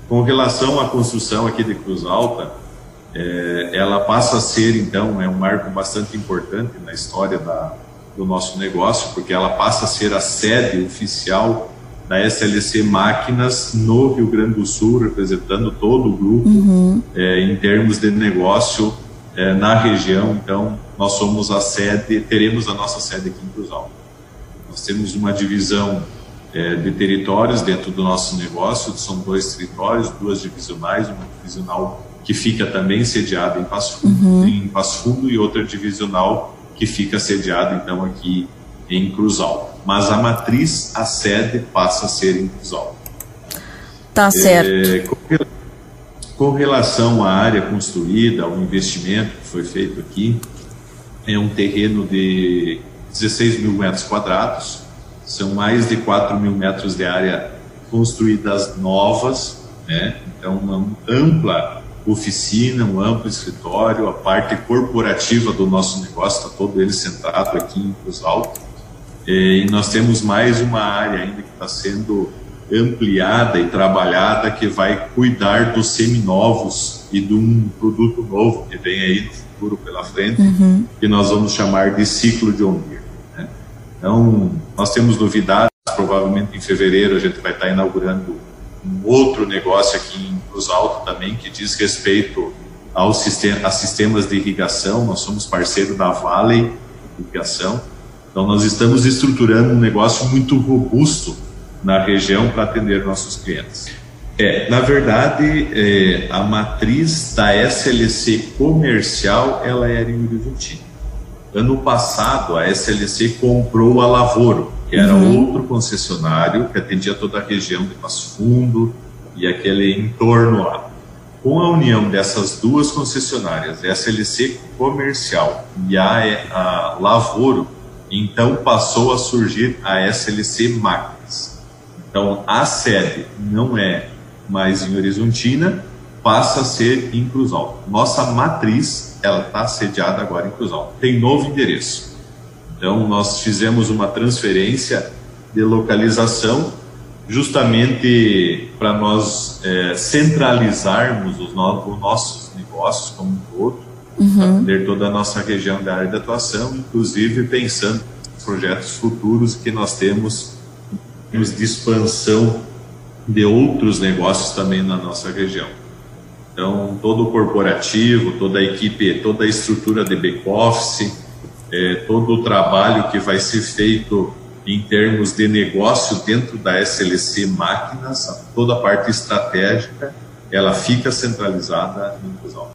Com relação à construção aqui de Cruz Alta, ela passa a ser, então, um marco bastante importante na história do nosso negócio, porque ela passa a ser a sede oficial da SLC Máquinas no Rio Grande do Sul, representando todo o grupo em termos de negócio na região. Então, nós somos a sede, teremos a nossa sede aqui em Cruz Alta. Nós temos uma divisão de territórios dentro do nosso negócio, são 2 territórios, 2 divisionais, uma divisional que fica também sediada em Passo Fundo, e outra divisional que fica sediada então aqui em Cruz Alta. Mas a matriz, a sede, passa a ser em Cruz Alta. Tá certo. Com relação à área construída, ao investimento que foi feito aqui, é um terreno de 16 mil metros quadrados, são mais de 4 mil metros de área construídas novas, né? Então uma ampla oficina, um amplo escritório, a parte corporativa do nosso negócio, está todo ele centrado aqui em Cruz Alta. E nós temos mais uma área ainda que está sendo ampliada e trabalhada, que vai cuidar dos seminovos e de um produto novo que vem aí no futuro pela frente, que nós vamos chamar de ciclo de John Deere, né? Então, nós temos novidades, provavelmente em fevereiro a gente vai estar inaugurando um outro negócio aqui em Cruz Alta também, que diz respeito a sistemas de irrigação. Nós somos parceiro da Vale Irrigação, então nós estamos estruturando um negócio muito robusto na região para atender nossos clientes. Na verdade, a matriz da SLC comercial, ela era em Horizontina. Ano passado, a SLC comprou a Lavoro, que era outro concessionário que atendia toda a região de Passo Fundo e aquele entorno lá. Com a união dessas 2 concessionárias, a SLC comercial e a Lavoro, então passou a surgir a SLC Máquinas. Então, a sede não é mais em Horizontina, passa a ser em Cruz Alta. Nossa matriz, ela está sediada agora em Cruz Alta. Tem novo endereço. Então, nós fizemos uma transferência de localização justamente para nós centralizarmos os nossos negócios como um todo, atender toda a nossa região da área de atuação, inclusive pensando nos projetos futuros que nós temos de expansão de outros negócios também na nossa região. Então, todo o corporativo, toda a equipe, toda a estrutura de back-office, todo o trabalho que vai ser feito em termos de negócio dentro da SLC Máquinas, toda a parte estratégica, ela fica centralizada em Cruz Alta.